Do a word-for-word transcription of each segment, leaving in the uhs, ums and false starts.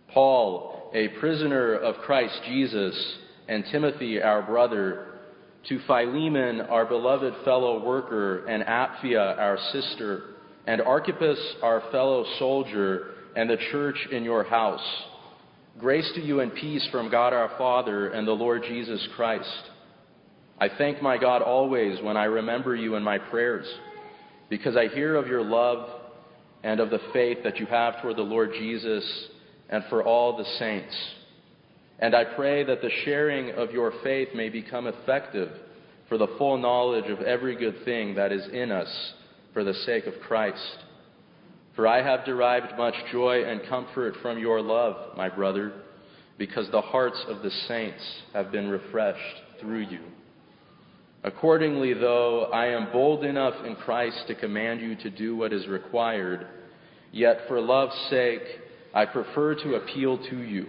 Paul, a prisoner of Christ Jesus, and Timothy, our brother, to Philemon, our beloved fellow worker, and Apphia, our sister, and Archippus, our fellow soldier, and the church in your house. Grace to you and peace from God our Father and the Lord Jesus Christ. I thank my God always when I remember you in my prayers, because I hear of your love and of the faith that you have toward the Lord Jesus and for all the saints. And I pray that the sharing of your faith may become effective for the full knowledge of every good thing that is in us for the sake of Christ. For I have derived much joy and comfort from your love, my brother, because the hearts of the saints have been refreshed through you. Accordingly, though I am bold enough in Christ to command you to do what is required, yet for love's sake I prefer to appeal to you.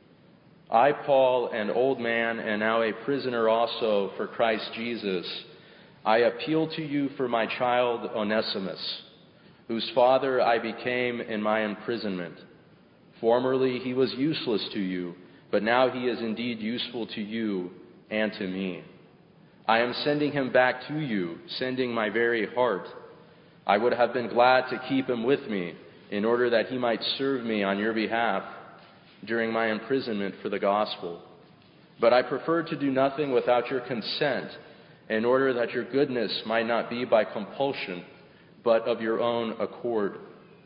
I, Paul, an old man and now a prisoner also for Christ Jesus, I appeal to you for my child Onesimus, whose father I became in my imprisonment. Formerly he was useless to you, but now he is indeed useful to you and to me. I am sending him back to you, sending my very heart. I would have been glad to keep him with me, in order that he might serve me on your behalf during my imprisonment for the gospel. But I prefer to do nothing without your consent, in order that your goodness might not be by compulsion, but of your own accord.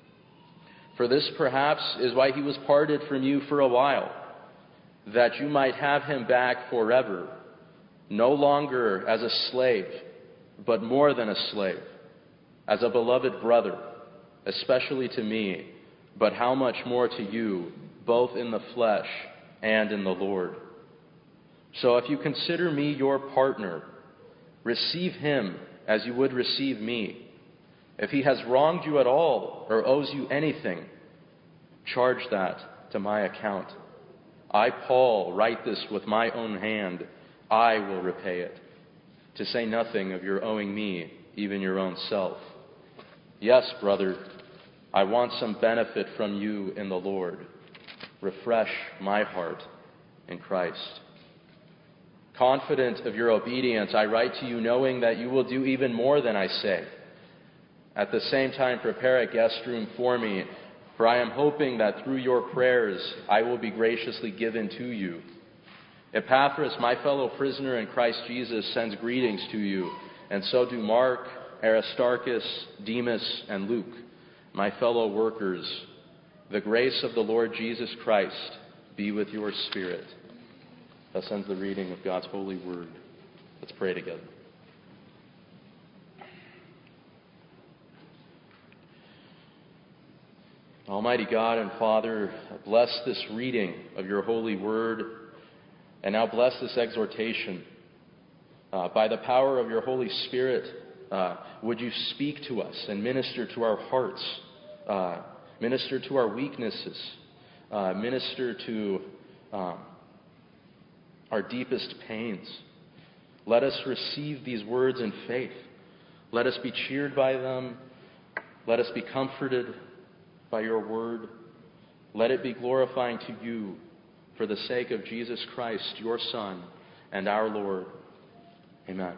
For this perhaps is why he was parted from you for a while, that you might have him back forever, no longer as a slave, but more than a slave, as a beloved brother, especially to me, but how much more to you, both in the flesh and in the Lord. So if you consider me your partner, receive him as you would receive me. If he has wronged you at all or owes you anything, charge that to my account. I, Paul, write this with my own hand. I will repay it, to say nothing of your owing me, even your own self. Yes, brother, I want some benefit from you in the Lord. Refresh my heart in Christ. Confident of your obedience, I write to you knowing that you will do even more than I say. At the same time, prepare a guest room for me, for I am hoping that through your prayers I will be graciously given to you. Epaphras, my fellow prisoner in Christ Jesus, sends greetings to you, and so do Mark, Aristarchus, Demas, and Luke, my fellow workers. The grace of the Lord Jesus Christ be with your spirit. Thus ends the reading of God's holy word. Let's pray together. Almighty God and Father, bless this reading of your holy word, and now bless this exhortation. Uh, by the power of your Holy Spirit, uh, would you speak to us and minister to our hearts, uh, minister to our weaknesses, uh, minister to um, our deepest pains. Let us receive these words in faith. Let us be cheered by them. Let us be comforted by your word. Let it be glorifying to you for the sake of Jesus Christ, your Son, and our Lord. Amen.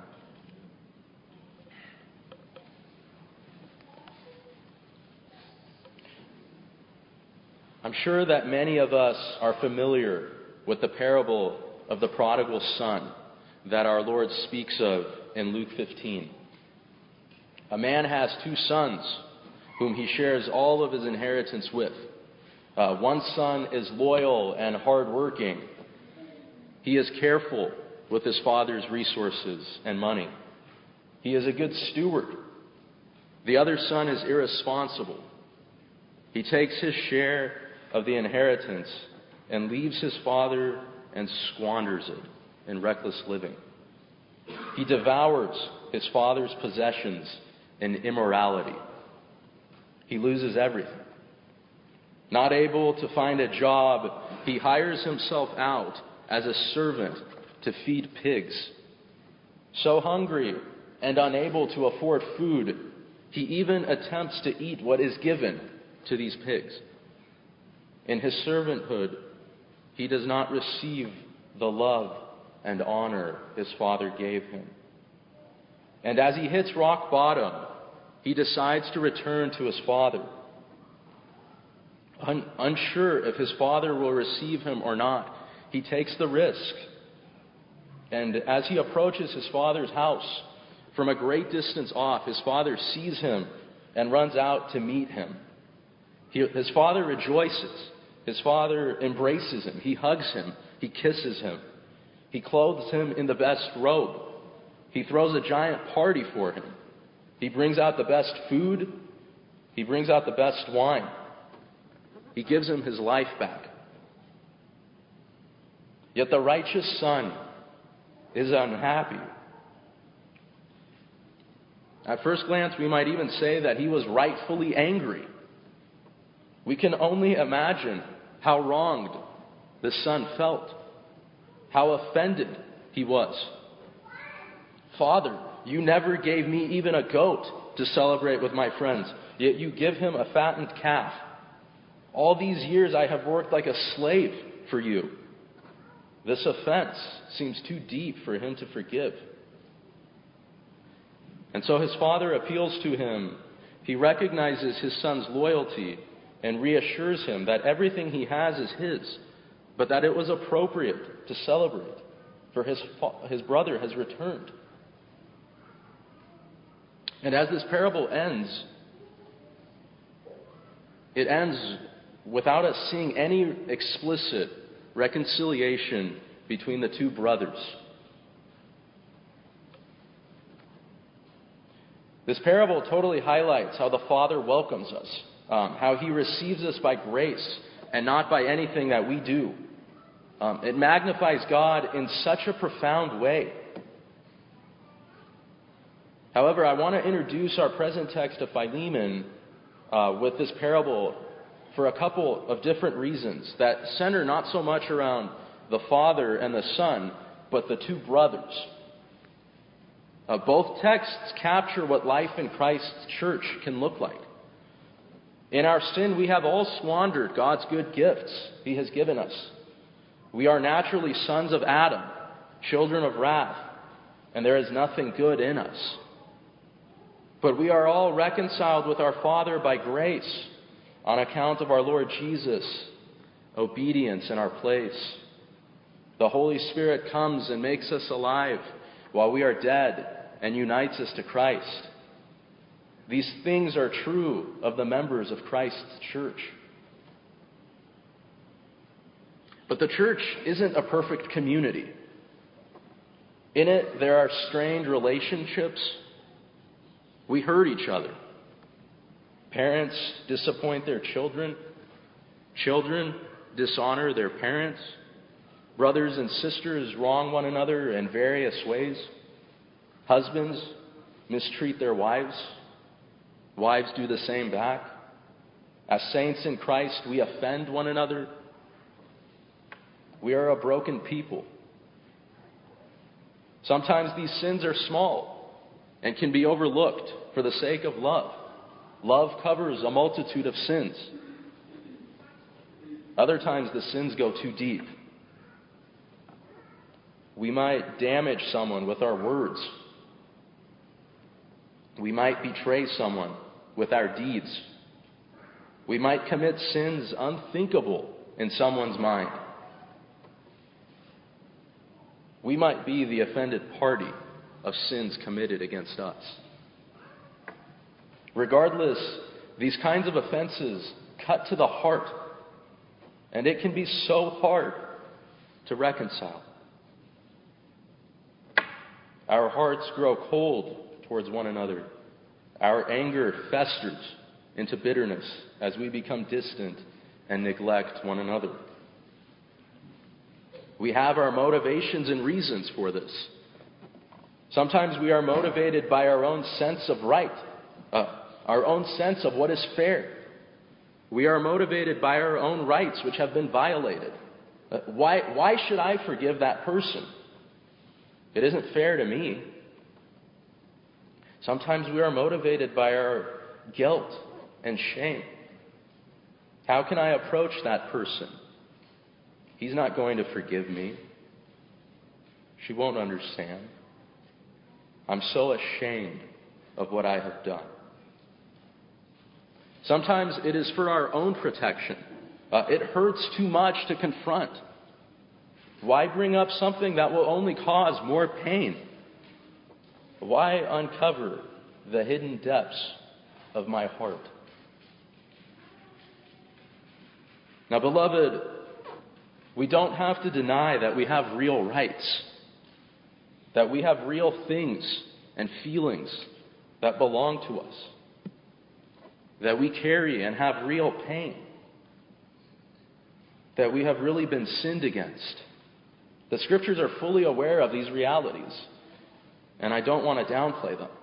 I'm sure that many of us are familiar with the parable of the prodigal son that our Lord speaks of in Luke fifteen. A man has two sons whom he shares all of his inheritance with. Uh, one son is loyal and hardworking. He is careful with his father's resources and money. He is a good steward. The other son is irresponsible. He takes his share of the inheritance and leaves his father and squanders it in reckless living. He devours his father's possessions in immorality. He loses everything. Not able to find a job, he hires himself out as a servant to feed pigs. So hungry and unable to afford food, he even attempts to eat what is given to these pigs. In his servanthood, he does not receive the love and honor his father gave him. And as he hits rock bottom, he decides to return to his father. Un- unsure if his father will receive him or not, he takes the risk. And as he approaches his father's house, from a great distance off, his father sees him and runs out to meet him. He, his father rejoices. His father embraces him. He hugs him. He kisses him. He clothes him in the best robe. He throws a giant party for him. He brings out the best food. He brings out the best wine. He gives him his life back. Yet the righteous son is unhappy. At first glance, we might even say that he was rightfully angry. We can only imagine how wronged the son felt, how offended he was. Father, you never gave me even a goat to celebrate with my friends, yet you give him a fattened calf. All these years I have worked like a slave for you. This offense seems too deep for him to forgive. And so his father appeals to him. He recognizes his son's loyalty and reassures him that everything he has is his, but that it was appropriate to celebrate, for his, his brother has returned. And as this parable ends, it ends without us seeing any explicit reconciliation between the two brothers. This parable totally highlights how the Father welcomes us, um, how He receives us by grace and not by anything that we do. Um, it magnifies God in such a profound way. However, I want to introduce our present text of Philemon uh, with this parable for a couple of different reasons that center not so much around the father and the son, but the two brothers. Uh, both texts capture what life in Christ's church can look like. In our sin, we have all squandered God's good gifts He has given us. We are naturally sons of Adam, children of wrath, and there is nothing good in us. But we are all reconciled with our Father by grace on account of our Lord Jesus' obedience in our place. The Holy Spirit comes and makes us alive while we are dead and unites us to Christ. These things are true of the members of Christ's church. But the church isn't a perfect community. In it, there are strained relationships. We hurt each other. Parents disappoint their children. Children dishonor their parents. Brothers and sisters wrong one another in various ways. Husbands mistreat their wives. Wives do the same back. As saints in Christ, we offend one another. We are a broken people. Sometimes these sins are small and can be overlooked for the sake of love. Love covers a multitude of sins. Other times the sins go too deep. We might damage someone with our words. We might betray someone with our deeds. We might commit sins unthinkable in someone's mind. We might be the offended party of sins committed against us. Regardless, these kinds of offenses cut to the heart, and it can be so hard to reconcile. Our hearts grow cold towards one another. Our anger festers into bitterness as we become distant and neglect one another. We have our motivations and reasons for this. Sometimes we are motivated by our own sense of right, uh, our own sense of what is fair. We are motivated by our own rights which have been violated. Uh, why, why should I forgive that person? It isn't fair to me. Sometimes we are motivated by our guilt and shame. How can I approach that person? He's not going to forgive me. She won't understand. I'm so ashamed of what I have done. Sometimes it is for our own protection. Uh, it hurts too much to confront. Why bring up something that will only cause more pain? Why uncover the hidden depths of my heart? Now, beloved, we don't have to deny that we have real rights, that we have real things and feelings that belong to us, that we carry and have real pain, that we have really been sinned against. The Scriptures are fully aware of these realities, and I don't want to downplay them.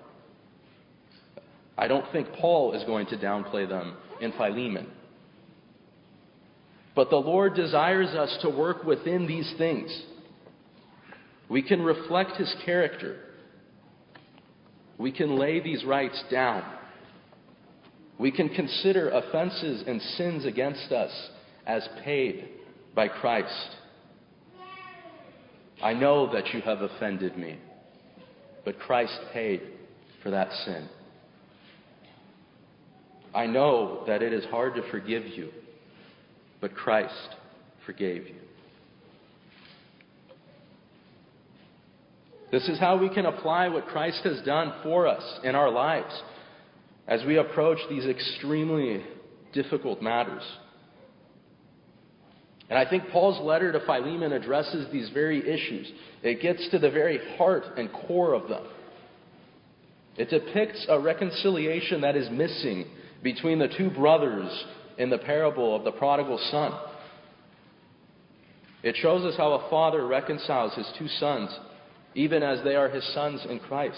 I don't think Paul is going to downplay them in Philemon. But the Lord desires us to work within these things. We can reflect His character. We can lay these rights down. We can consider offenses and sins against us as paid by Christ. I know that you have offended me, but Christ paid for that sin. I know that it is hard to forgive you, but Christ forgave you. This is how we can apply what Christ has done for us in our lives as we approach these extremely difficult matters. And I think Paul's letter to Philemon addresses these very issues. It gets to the very heart and core of them. It depicts a reconciliation that is missing between the two brothers in the parable of the prodigal son. It shows us how a father reconciles his two sons, even as they are his sons in Christ.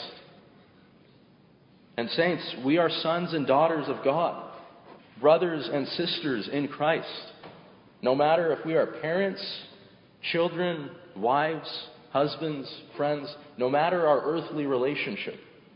And saints, we are sons and daughters of God, brothers and sisters in Christ. No matter if we are parents, children, wives, husbands, friends, no matter our earthly relationship.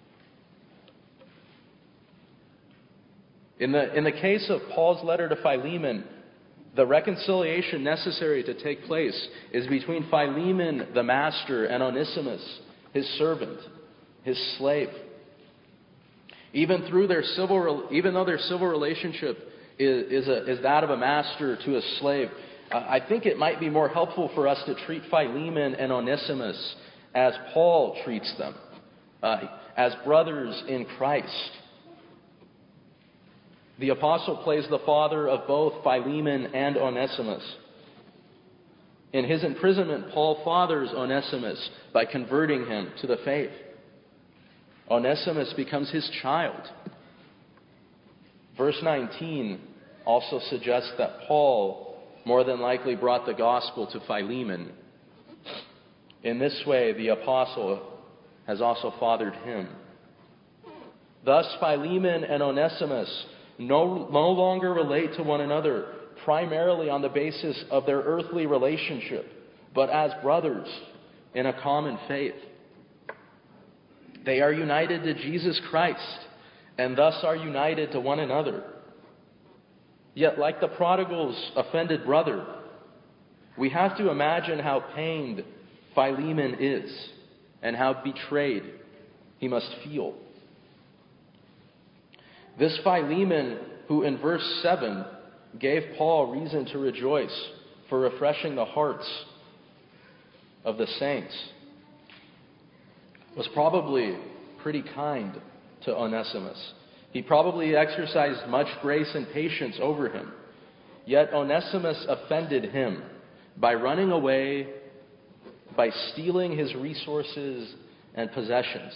In the, in the case of Paul's letter to Philemon, the reconciliation necessary to take place is between Philemon, the master, and Onesimus, his servant, his slave. Even through their civil, even though their civil relationship is, is, a, is that of a master to a slave, uh, I think it might be more helpful for us to treat Philemon and Onesimus as Paul treats them, uh, as brothers in Christ. The apostle plays the father of both Philemon and Onesimus. In his imprisonment, Paul fathers Onesimus by converting him to the faith. Onesimus becomes his child. Verse nineteen also suggests that Paul more than likely brought the gospel to Philemon. In this way, the apostle has also fathered him. Thus, Philemon and Onesimus no, no longer relate to one another primarily on the basis of their earthly relationship, but as brothers in a common faith. They are united to Jesus Christ and thus are united to one another. Yet, like the prodigal's offended brother, we have to imagine how pained Philemon is and how betrayed he must feel. This Philemon, who in verse seven gave Paul reason to rejoice for refreshing the hearts of the saints, was probably pretty kind to Onesimus. He probably exercised much grace and patience over him. Yet Onesimus offended him by running away, by stealing his resources and possessions.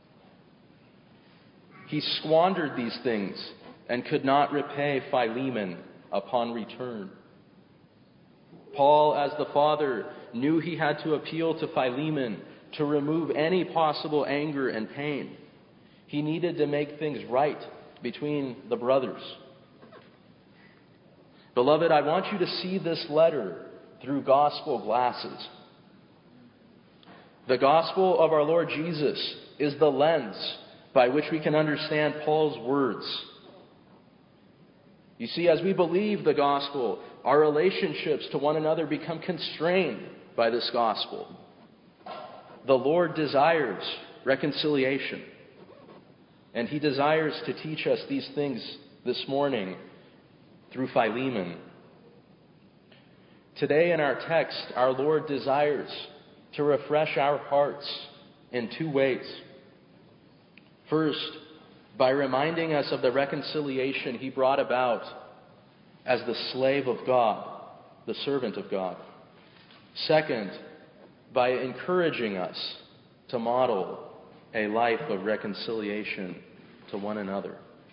He squandered these things and could not repay Philemon upon return. Paul, as the father, knew he had to appeal to Philemon to remove any possible anger and pain. He needed to make things right between the brothers. Beloved, I want you to see this letter through gospel glasses. The gospel of our Lord Jesus is the lens by which we can understand Paul's words. You see, as we believe the gospel, our relationships to one another become constrained by this gospel. The Lord desires reconciliation, and He desires to teach us these things this morning through Philemon. Today in our text, our Lord desires to refresh our hearts in two ways. First, by reminding us of the reconciliation He brought about as the slave of God, the servant of God. Second, by encouraging us to model a life of reconciliation to one another.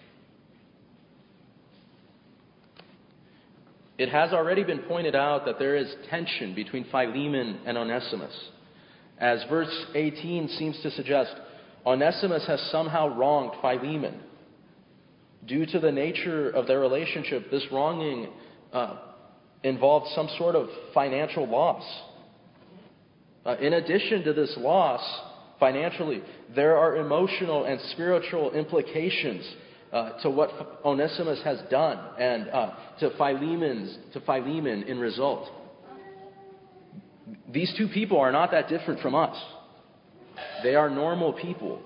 It has already been pointed out that there is tension between Philemon and Onesimus. As verse eighteen seems to suggest, Onesimus has somehow wronged Philemon. Due to the nature of their relationship, this wronging uh, involved some sort of financial loss. Uh, in addition to this loss, financially, there are emotional and spiritual implications uh, to what Onesimus has done and uh, to Philemon's to Philemon in result. These two people are not that different from us. They are normal people.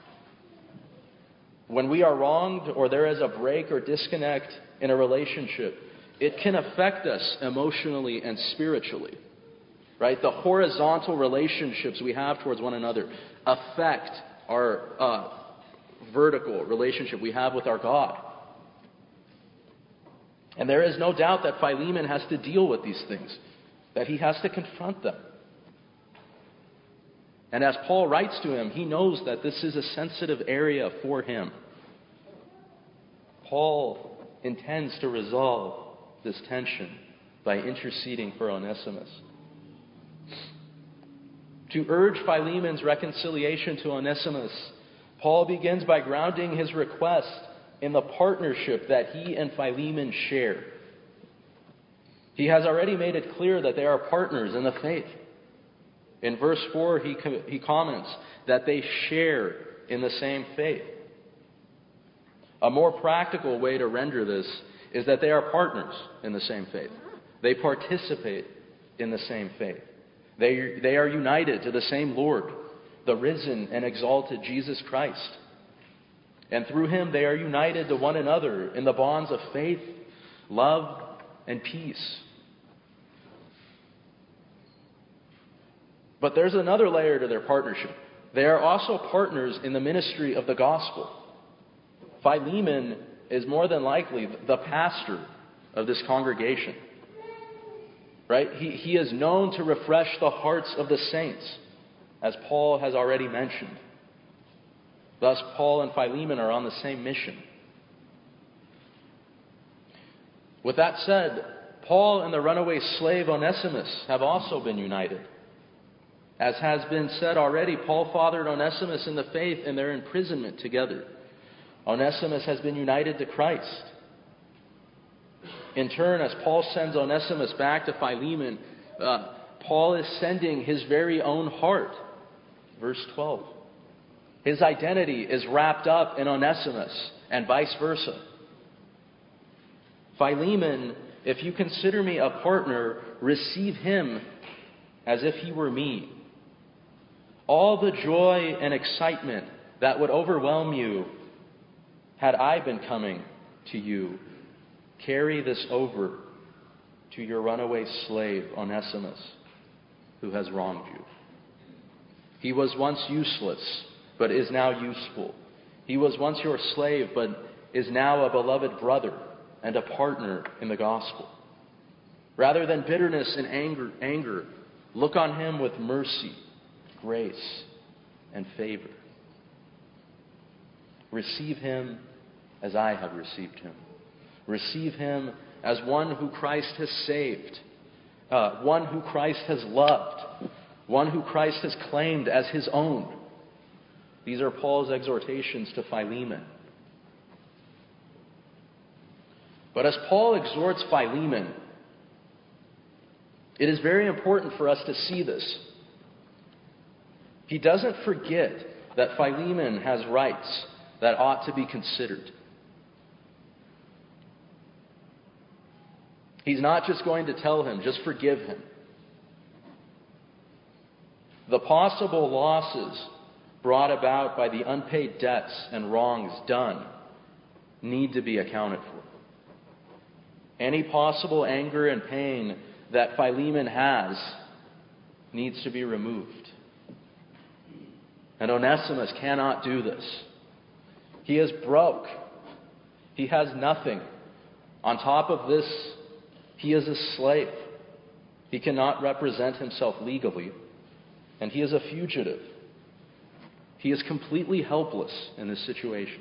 When we are wronged or there is a break or disconnect in a relationship, it can affect us emotionally and spiritually. Right? The horizontal relationships we have towards one another affect our uh, vertical relationship we have with our God. And there is no doubt that Philemon has to deal with these things, that he has to confront them. And as Paul writes to him, he knows that this is a sensitive area for him. Paul intends to resolve this tension by interceding for Onesimus. To urge Philemon's reconciliation to Onesimus, Paul begins by grounding his request in the partnership that he and Philemon share. He has already made it clear that they are partners in the faith. In verse four, he, he comments that they share in the same faith. A more practical way to render this is that they are partners in the same faith. They participate in the same faith. They, they are united to the same Lord, the risen and exalted Jesus Christ. And through Him, they are united to one another in the bonds of faith, love, and peace. But there's another layer to their partnership. They are also partners in the ministry of the gospel. Philemon is more than likely the pastor of this congregation. Right? He, he is known to refresh the hearts of the saints, as Paul has already mentioned. Thus, Paul and Philemon are on the same mission. With that said, Paul and the runaway slave Onesimus have also been united. As has been said already, Paul fathered Onesimus in the faith in their imprisonment together. Onesimus has been united to Christ. In turn, as Paul sends Onesimus back to Philemon, uh, Paul is sending his very own heart. Verse twelve. His identity is wrapped up in Onesimus, and vice versa. Philemon, if you consider me a partner, receive him as if he were me. All the joy and excitement that would overwhelm you had I been coming to you, carry this over to your runaway slave, Onesimus, who has wronged you. He was once useless, but is now useful. He was once your slave, but is now a beloved brother and a partner in the gospel. Rather than bitterness and anger, anger, look on him with mercy, grace, and favor. Receive him as I have received him. Receive him as one who Christ has saved, uh, one who Christ has loved, one who Christ has claimed as his own. These are Paul's exhortations to Philemon. But as Paul exhorts Philemon, it is very important for us to see this. He doesn't forget that Philemon has rights that ought to be considered. He's not just going to tell him, just forgive him. The possible losses brought about by the unpaid debts and wrongs done need to be accounted for. Any possible anger and pain that Philemon has needs to be removed. And Onesimus cannot do this. He is broke. He has nothing. On top of this, he is a slave. He cannot represent himself legally, and he is a fugitive. He is completely helpless in this situation.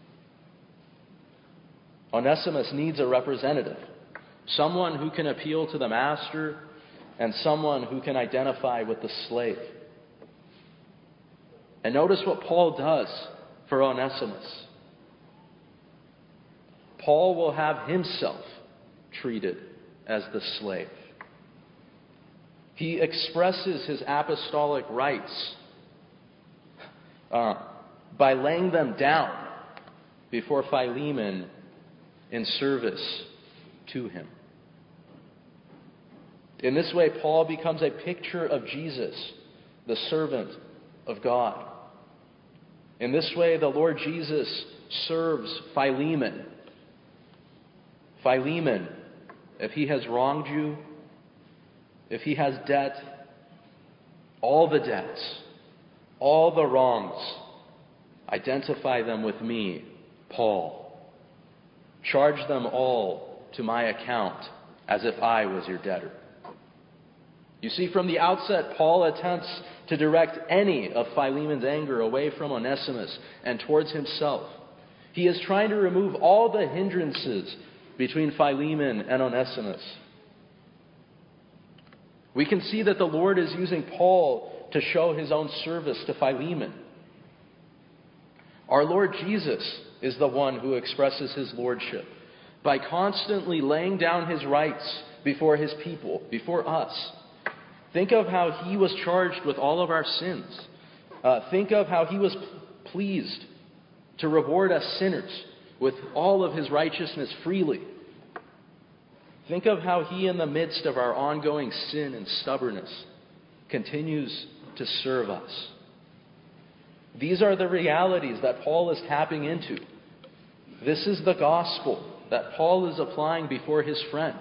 Onesimus needs a representative, someone who can appeal to the master and someone who can identify with the slave. And notice what Paul does for Onesimus. Paul will have himself treated as the slave. He expresses his apostolic rights uh, by laying them down before Philemon in service to him. In this way, Paul becomes a picture of Jesus, the servant of God. In this way, the Lord Jesus serves Philemon. Philemon, if he has wronged you, if he has debt, all the debts, all the wrongs, identify them with me, Paul. Charge them all to my account as if I was your debtor. You see, from the outset, Paul attempts to direct any of Philemon's anger away from Onesimus and towards himself. He is trying to remove all the hindrances between Philemon and Onesimus. We can see that the Lord is using Paul to show his own service to Philemon. Our Lord Jesus is the one who expresses his lordship by constantly laying down his rights before his people, before us. Think of how he was charged with all of our sins. Uh, think of how he was pleased to reward us sinners with all of his righteousness freely. Think of how he, in the midst of our ongoing sin and stubbornness, continues to serve us. These are the realities that Paul is tapping into. This is the gospel that Paul is applying before his friend.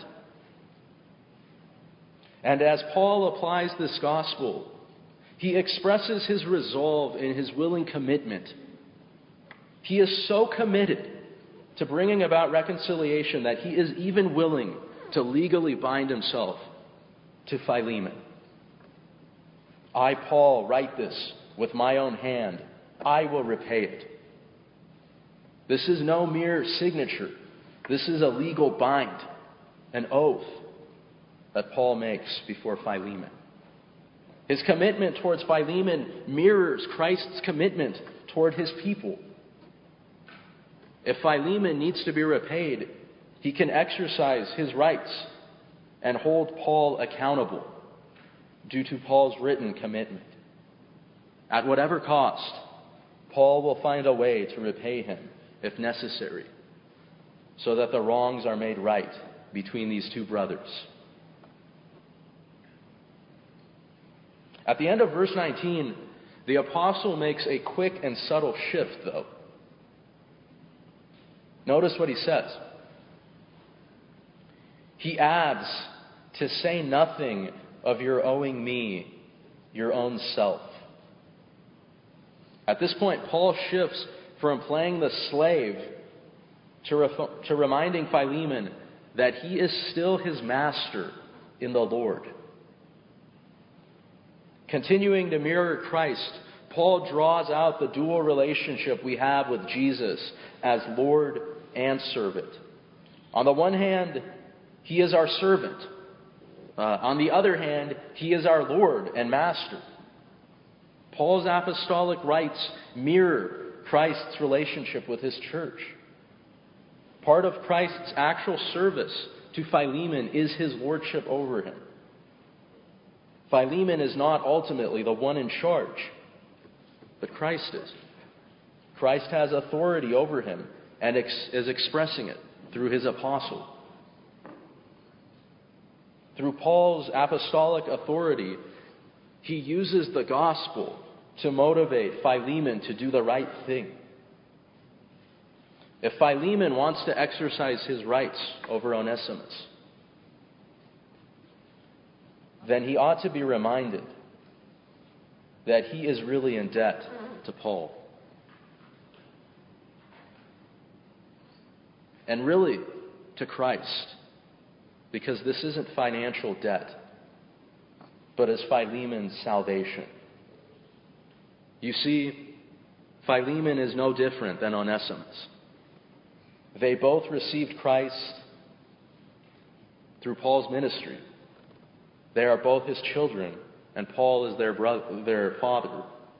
And as Paul applies this gospel, he expresses his resolve in his willing commitment. He is so committed to bringing about reconciliation that he is even willing to legally bind himself to Philemon. I, Paul, write this with my own hand. I will repay it. This is no mere signature. This is a legal bind, an oath that Paul makes before Philemon. His commitment towards Philemon mirrors Christ's commitment toward his people. If Philemon needs to be repaid, he can exercise his rights and hold Paul accountable due to Paul's written commitment. At whatever cost, Paul will find a way to repay him if necessary, so that the wrongs are made right between these two brothers. At the end of verse nineteen, the apostle makes a quick and subtle shift, though. Notice what he says. He adds, to say nothing of your owing me your own self. At this point, Paul shifts from playing the slave to, ref- to reminding Philemon that he is still his master in the Lord. Continuing to mirror Christ, Paul draws out the dual relationship we have with Jesus as Lord and servant. On the one hand, he is our servant. Uh, on the other hand, he is our Lord and master. Paul's apostolic rights mirror Christ's relationship with his church. Part of Christ's actual service to Philemon is his lordship over him. Philemon is not ultimately the one in charge, but Christ is. Christ has authority over him and ex- is expressing it through his apostle. Through Paul's apostolic authority, he uses the gospel to motivate Philemon to do the right thing. If Philemon wants to exercise his rights over Onesimus, then he ought to be reminded that he is really in debt to Paul. And really to Christ, because this isn't financial debt, but is Philemon's salvation. You see, Philemon is no different than Onesimus. They both received Christ through Paul's ministry. They are both his children, and Paul is their brother, their father.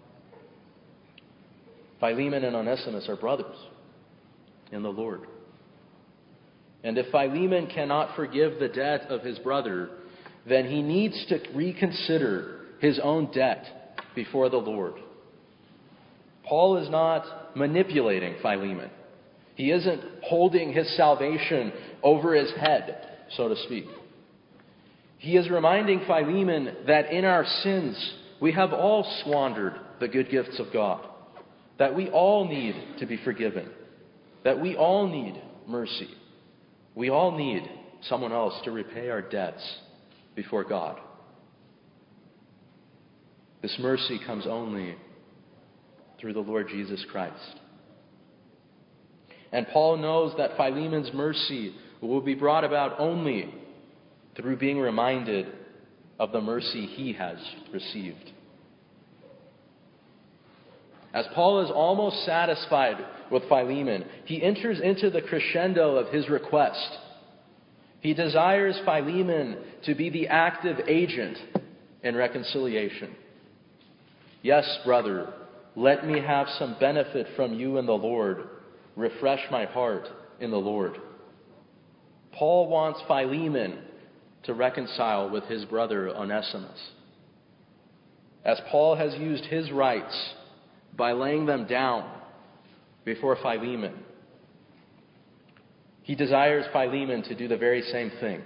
Philemon and Onesimus are brothers in the Lord. And if Philemon cannot forgive the debt of his brother, then he needs to reconsider his own debt before the Lord. Paul is not manipulating Philemon. He isn't holding his salvation over his head, so to speak. He is reminding Philemon that in our sins, we have all squandered the good gifts of God, that we all need to be forgiven, that we all need mercy. We all need someone else to repay our debts before God. This mercy comes only through the Lord Jesus Christ. And Paul knows that Philemon's mercy will be brought about only through being reminded of the mercy he has received. As Paul is almost satisfied with Philemon, he enters into the crescendo of his request. He desires Philemon to be the active agent in reconciliation. Yes, brother, let me have some benefit from you in the Lord. Refresh my heart in the Lord. Paul wants Philemon to reconcile with his brother Onesimus. As Paul has used his rights by laying them down before Philemon, he desires Philemon to do the very same thing.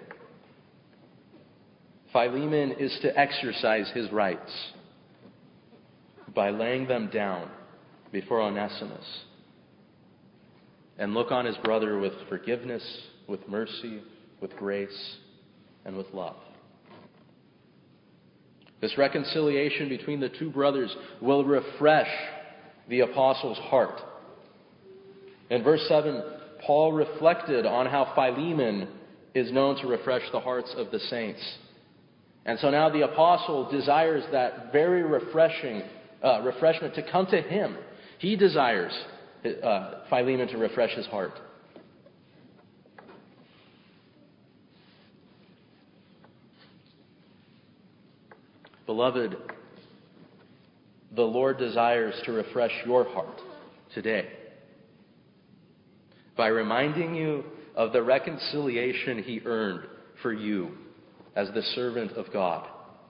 Philemon is to exercise his rights by laying them down before Onesimus and look on his brother with forgiveness, with mercy, with grace, and with love. This reconciliation between the two brothers will refresh the apostle's heart. In verse seven, Paul reflected on how Philemon is known to refresh the hearts of the saints. And so now the apostle desires that very refreshing uh, refreshment to come to him. He desires uh, Philemon to refresh his heart. Beloved, the Lord desires to refresh your heart today by reminding you of the reconciliation he earned for you as the servant of God.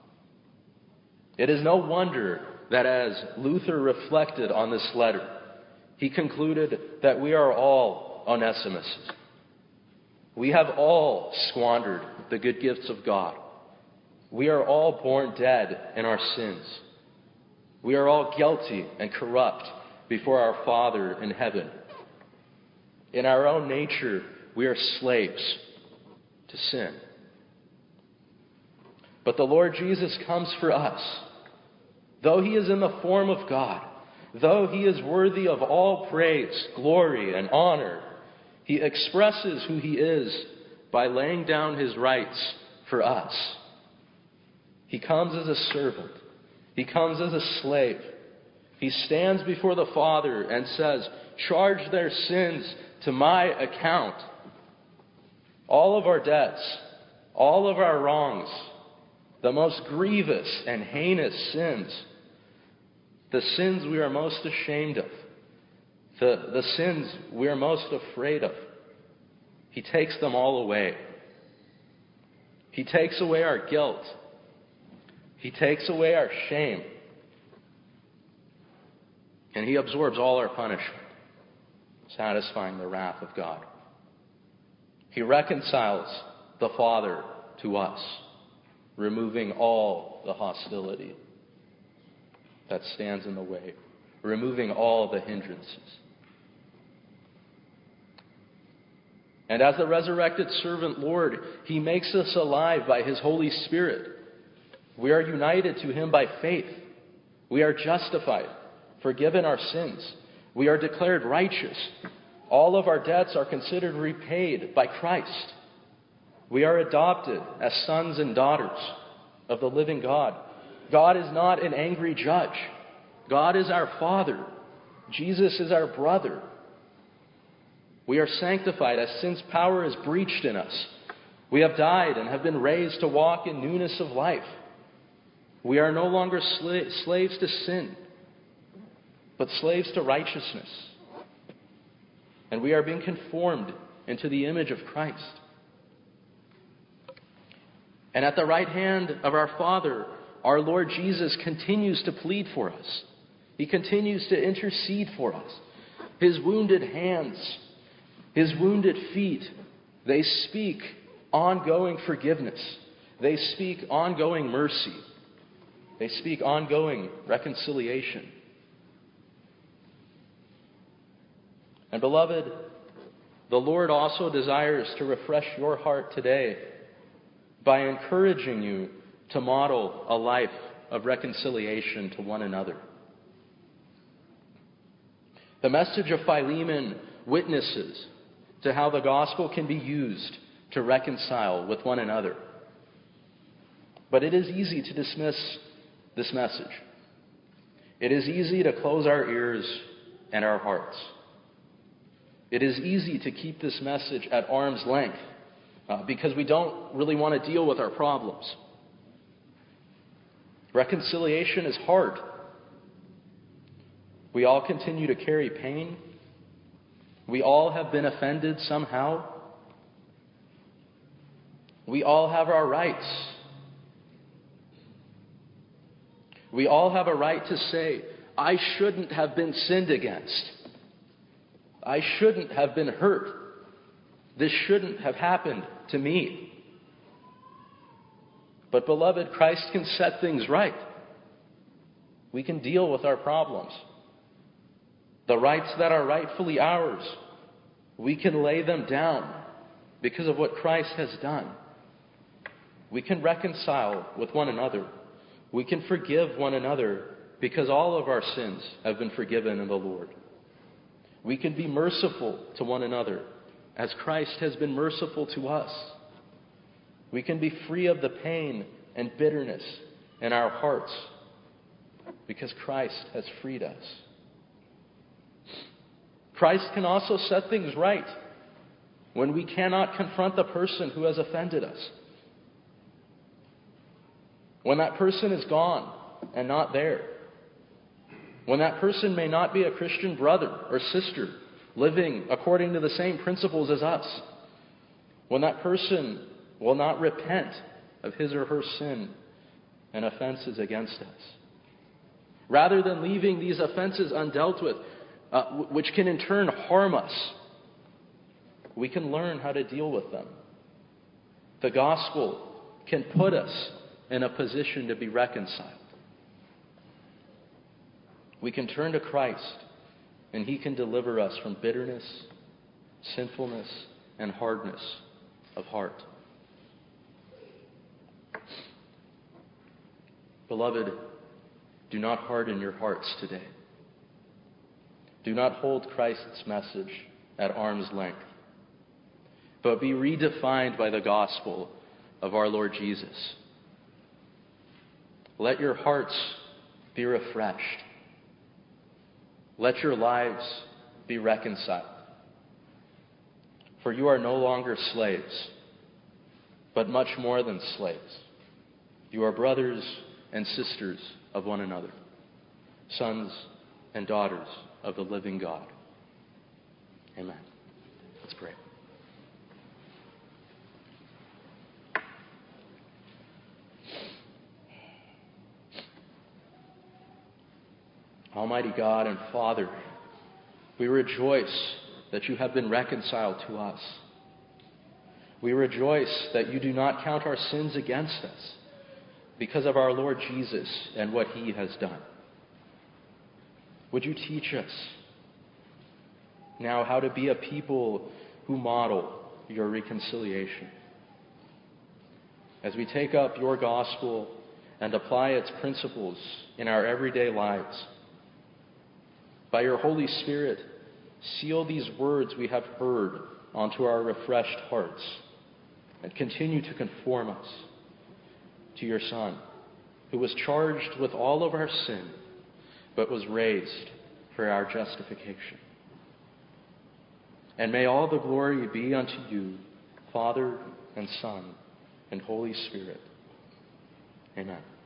It is no wonder that as Luther reflected on this letter, he concluded that we are all Onesimus. We have all squandered the good gifts of God. We are all born dead in our sins. We are all guilty and corrupt before our Father in heaven. In our own nature, we are slaves to sin. But the Lord Jesus comes for us. Though he is in the form of God, though he is worthy of all praise, glory, and honor, he expresses who he is by laying down his rights for us. He comes as a servant. He comes as a slave. He stands before the Father and says, "Charge their sins to my account." All of our debts, all of our wrongs, the most grievous and heinous sins, the sins we are most ashamed of, the, the sins we are most afraid of, he takes them all away. He takes away our guilt. He takes away our shame. And he absorbs all our punishment, satisfying the wrath of God. He reconciles the Father to us. removing all the hostility that stands in the way, removing all the hindrances. And as the resurrected servant Lord, He makes us alive by His Holy Spirit. We are united to Him by faith. We are justified, forgiven our sins. We are declared righteous. All of our debts are considered repaid by Christ. We are adopted as sons and daughters of the living God. God is not an angry judge. God is our Father. Jesus is our brother. We are sanctified as sin's power is breached in us. We have died and have been raised to walk in newness of life. We are no longer sla- slaves to sin, but slaves to righteousness. And we are being conformed into the image of Christ. And at the right hand of our Father, our Lord Jesus continues to plead for us. He continues to intercede for us. His wounded hands, His wounded feet, they speak ongoing forgiveness. They speak ongoing mercy. They speak ongoing reconciliation. And beloved, the Lord also desires to refresh your heart today by encouraging you to model a life of reconciliation to one another. The message of Philemon witnesses to how the gospel can be used to reconcile with one another. But it is easy to dismiss this message. It is easy to close our ears and our hearts. It is easy to keep this message at arm's length uh, because we don't really want to deal with our problems. Reconciliation is hard. We all continue to carry pain. We all have been offended somehow. We all have our rights. We all have a right to say, I shouldn't have been sinned against. I shouldn't have been hurt. This shouldn't have happened to me. But beloved, Christ can set things right. We can deal with our problems. The rights that are rightfully ours, we can lay them down because of what Christ has done. We can reconcile with one another. We can forgive one another because all of our sins have been forgiven in the Lord. We can be merciful to one another as Christ has been merciful to us. We can be free of the pain and bitterness in our hearts because Christ has freed us. Christ can also set things right when we cannot confront the person who has offended us. When that person is gone and not there. When that person may not be a Christian brother or sister living according to the same principles as us. When that person will not repent of his or her sin and offenses against us. Rather than leaving these offenses undealt with, uh, which can in turn harm us, we can learn how to deal with them. The gospel can put us in a position to be reconciled. We can turn to Christ, and He can deliver us from bitterness, sinfulness, and hardness of heart. Beloved, do not harden your hearts today. Do not hold Christ's message at arm's length, but be redefined by the gospel of our Lord Jesus. Let your hearts be refreshed. Let your lives be reconciled. For you are no longer slaves, but much more than slaves. You are brothers and sisters of one another, sons and daughters of the living God. Amen. Let's pray. Almighty God and Father, we rejoice that you have been reconciled to us. We rejoice that you do not count our sins against us, because of our Lord Jesus and what he has done. Would you teach us now how to be a people who model your reconciliation? As we take up your gospel and apply its principles in our everyday lives, by your Holy Spirit, seal these words we have heard onto our refreshed hearts and continue to conform us to your Son, who was charged with all of our sin, but was raised for our justification. And may all the glory be unto you, Father and Son and Holy Spirit. Amen.